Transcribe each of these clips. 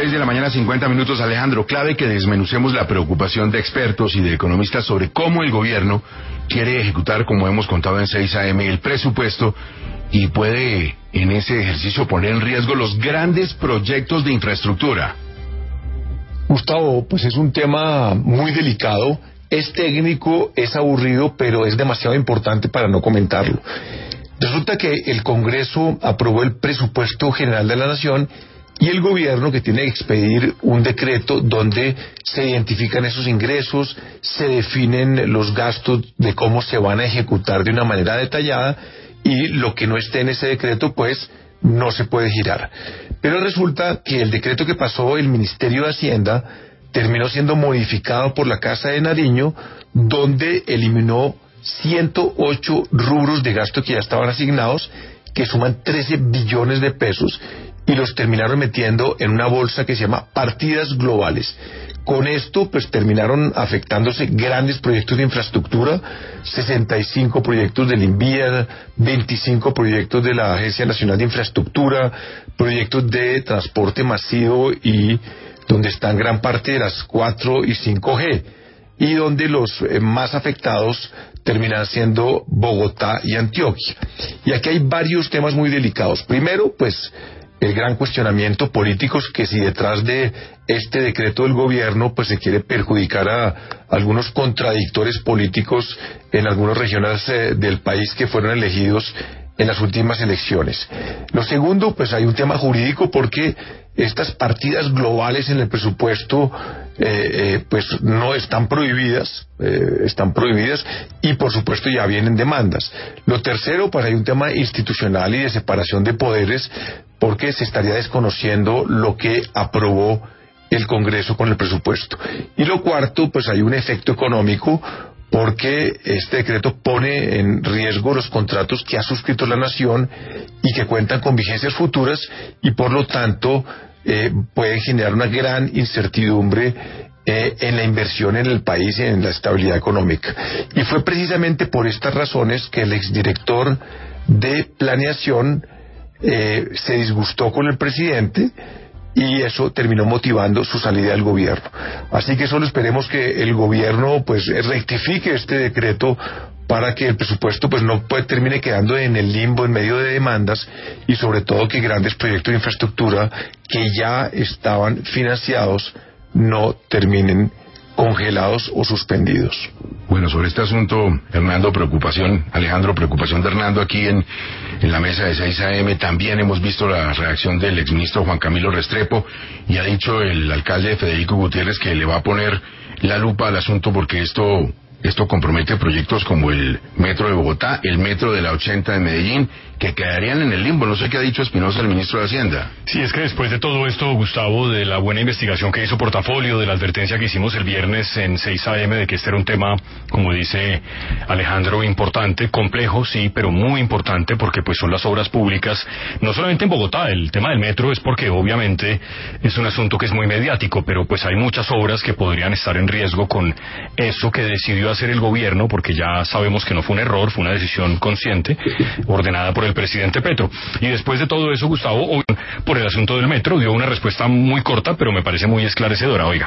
6 de la mañana, 50 minutos. Alejandro, clave que desmenucemos la preocupación de expertos y de economistas sobre cómo el gobierno quiere ejecutar, como hemos contado en 6 AM, el presupuesto y puede en ese ejercicio poner en riesgo los grandes proyectos de infraestructura. Gustavo, pues es un tema muy delicado, es técnico, es aburrido, pero es demasiado importante para no comentarlo. Resulta que el Congreso aprobó el presupuesto general de la Nación y el gobierno que tiene que expedir un decreto donde se identifican esos ingresos, se definen los gastos de cómo se van a ejecutar de una manera detallada y lo que no esté en ese decreto pues no se puede girar. Pero resulta que el decreto que pasó el Ministerio de Hacienda terminó siendo modificado por la Casa de Nariño, donde eliminó 108 rubros de gasto que ya estaban asignados, que suman 13 billones de pesos, y los terminaron metiendo en una bolsa que se llama partidas globales. Con esto, pues terminaron afectándose grandes proyectos de infraestructura, 65 proyectos del INVIA, 25 proyectos de la Agencia Nacional de Infraestructura, proyectos de transporte masivo y donde están gran parte de las 4 y 5G, y donde los más afectados terminan siendo Bogotá y Antioquia. Y aquí hay varios temas muy delicados. Primero, pues, el gran cuestionamiento político es que si detrás de este decreto del gobierno pues se quiere perjudicar a algunos contradictores políticos en algunas regiones del país que fueron elegidos en las últimas elecciones. Lo segundo, pues hay un tema jurídico porque estas partidas globales en el presupuesto pues no están prohibidas, y por supuesto ya vienen demandas. Lo tercero, pues hay un tema institucional y de separación de poderes porque se estaría desconociendo lo que aprobó el Congreso con el presupuesto. Y lo cuarto, pues hay un efecto económico porque este decreto pone en riesgo los contratos que ha suscrito la Nación y que cuentan con vigencias futuras y por lo tanto pueden generar una gran incertidumbre en la inversión en el país y en la estabilidad económica. Y fue precisamente por estas razones que el exdirector de Planeación se disgustó con el presidente y eso terminó motivando su salida del gobierno. Así que solo esperemos que el gobierno pues rectifique este decreto para que el presupuesto pues no termine quedando en el limbo en medio de demandas y sobre todo que grandes proyectos de infraestructura que ya estaban financiados no terminen congelados o suspendidos. Bueno, sobre este asunto, Alejandro, preocupación de Hernando aquí en la mesa de 6 AM. También hemos visto la reacción del exministro Juan Camilo Restrepo y ha dicho el alcalde Federico Gutiérrez que le va a poner la lupa al asunto porque esto compromete proyectos como el metro de Bogotá, el metro de la 80 de Medellín, que quedarían en el limbo. No sé qué ha dicho Espinosa, el ministro de Hacienda. Sí, es que después de todo esto, Gustavo, de la buena investigación que hizo Portafolio, de la advertencia que hicimos el viernes en 6 AM de que este era un tema, como dice Alejandro, importante, complejo, sí, pero muy importante porque pues son las obras públicas, no solamente en Bogotá. El tema del metro es porque obviamente es un asunto que es muy mediático, pero pues hay muchas obras que podrían estar en riesgo con eso que decidió hacer el gobierno, porque ya sabemos que no fue un error, fue una decisión consciente, ordenada por el presidente Petro. Y después de todo eso, Gustavo, por el asunto del metro, dio una respuesta muy corta, pero me parece muy esclarecedora. Oiga.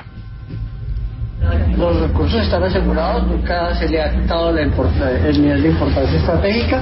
Los recursos están asegurados, nunca se le ha quitado el nivel de importancia estratégica.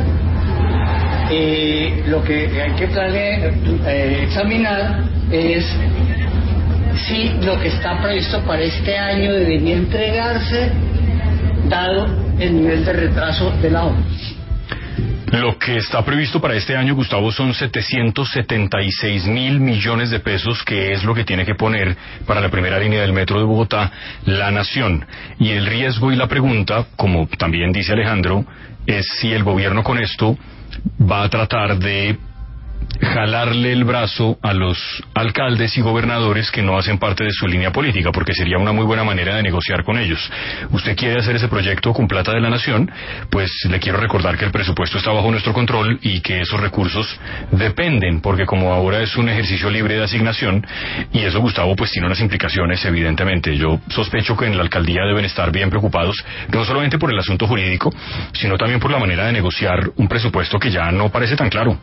Lo que hay que examinar es si lo que está previsto para este año debería entregarse dado el nivel de retraso de la obra. Lo que está previsto para este año, Gustavo, son 776.000 millones de pesos, que es lo que tiene que poner para la primera línea del metro de Bogotá la Nación. Y el riesgo y la pregunta, como también dice Alejandro, es si el gobierno con esto va a tratar de jalarle el brazo a los alcaldes y gobernadores que no hacen parte de su línea política, porque sería una muy buena manera de negociar con ellos. Usted quiere hacer ese proyecto con plata de la Nación, pues le quiero recordar que el presupuesto está bajo nuestro control y que esos recursos dependen, porque como ahora es un ejercicio libre de asignación, y eso, Gustavo, pues tiene unas implicaciones, evidentemente. Yo sospecho que en la alcaldía deben estar bien preocupados, no solamente por el asunto jurídico, sino también por la manera de negociar un presupuesto que ya no parece tan claro.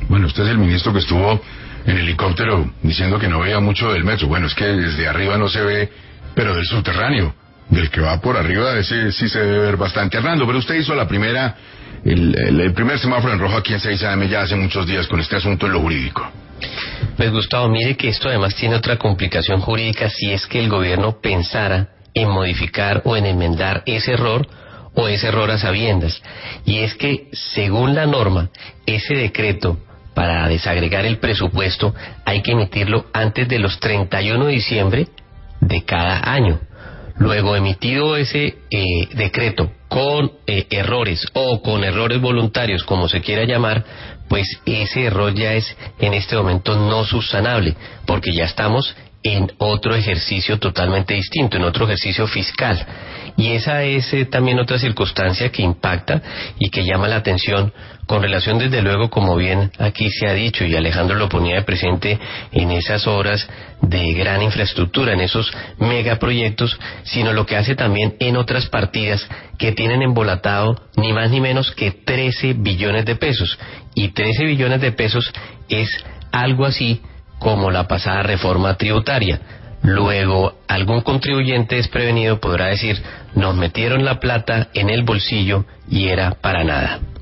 Bueno, usted es el ministro que estuvo en helicóptero diciendo que no veía mucho del metro. Bueno, es que desde arriba no se ve, pero del subterráneo, del que va por arriba, ese sí se debe ver bastante. Hernando, pero usted hizo el primer semáforo en rojo aquí en 6 AM ya hace muchos días con este asunto en lo jurídico. Pues Gustavo, mire que esto además tiene otra complicación jurídica si es que el gobierno pensara en modificar o en enmendar ese error o ese error a sabiendas. Y es que, según la norma, ese decreto para desagregar el presupuesto hay que emitirlo antes de los 31 de diciembre de cada año. Luego, emitido ese decreto con errores o con errores voluntarios, como se quiera llamar, pues ese error ya es en este momento no subsanable, porque ya estamos en otro ejercicio totalmente distinto, en otro ejercicio fiscal. Y esa es también otra circunstancia que impacta y que llama la atención con relación, desde luego, como bien aquí se ha dicho, y Alejandro lo ponía de presente, en esas obras de gran infraestructura, en esos megaproyectos, sino lo que hace también en otras partidas que tienen embolatado ni más ni menos que 13 billones de pesos. Y 13 billones de pesos es algo así como la pasada reforma tributaria. Luego, algún contribuyente desprevenido podrá decir, nos metieron la plata en el bolsillo y era para nada.